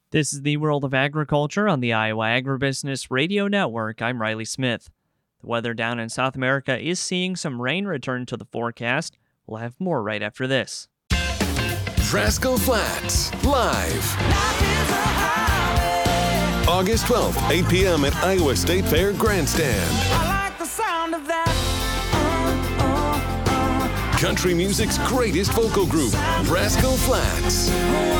This is the World of Agriculture on the Iowa Agribusiness Radio Network. I'm Riley Smith. The weather down in South America is seeing some rain return to the forecast. We'll have more right after this. Rascal Flatts, live. August 12th, 8 p.m. at Iowa State Fair Grandstand. I like the sound of that. Country music's greatest vocal group, Rascal Flatts.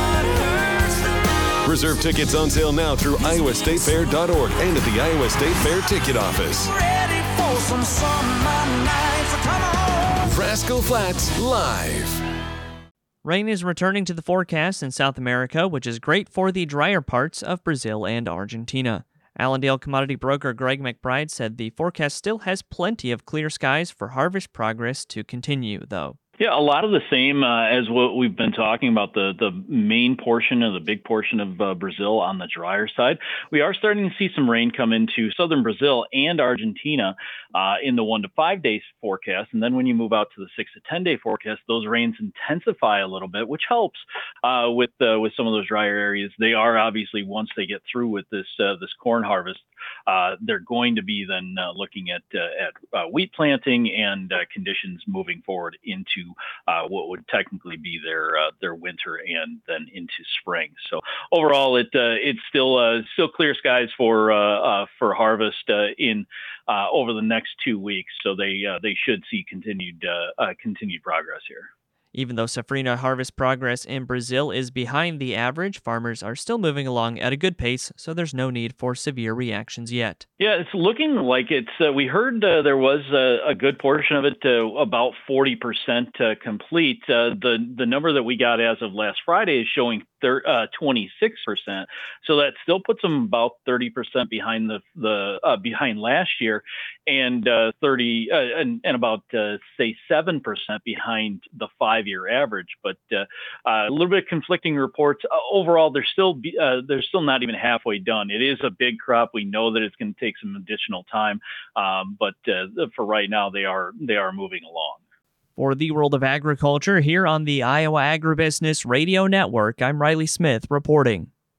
Reserve tickets on sale now through iowastatefair.org and at the Iowa State Fair ticket office. Ready for some summer nights. Come on. Rascal Flatts, live. Rain is returning to the forecast in South America, which is great for the drier parts of Brazil and Argentina. Allendale commodity broker Greg McBride said the forecast still has plenty of clear skies for harvest progress to continue, though. Yeah, a lot of the same as what we've been talking about, the main portion of the big portion of Brazil on the drier side. We are starting to see some rain come into southern Brazil and Argentina in the 1 to 5 days forecast. And then when you move out to the 6 to 10 day forecast, those rains intensify a little bit, which helps with some of those drier areas. They are obviously, once they get through with this corn harvest, they're going to be then looking at wheat planting and conditions moving forward into what would technically be their winter and then into spring. So overall, it's still clear skies for harvest in over the next 2 weeks. So they should see continued progress here. Even though safrinha harvest progress in Brazil is behind the average, farmers are still moving along at a good pace, so there's no need for severe reactions yet. Yeah, it's looking like it's. We heard there was a good portion of it, about 40% complete. The number that we got as of last Friday is showing 26%. So that still puts them about 30% behind behind last year, and 30 and about say 7% behind the 5-year average. But a little bit of conflicting reports. Overall, they're still not even halfway done. It is a big crop. We know that it's going to take some additional time, but for right now, they are moving along. For the World of Agriculture here on the Iowa Agribusiness Radio Network, I'm Riley Smith reporting.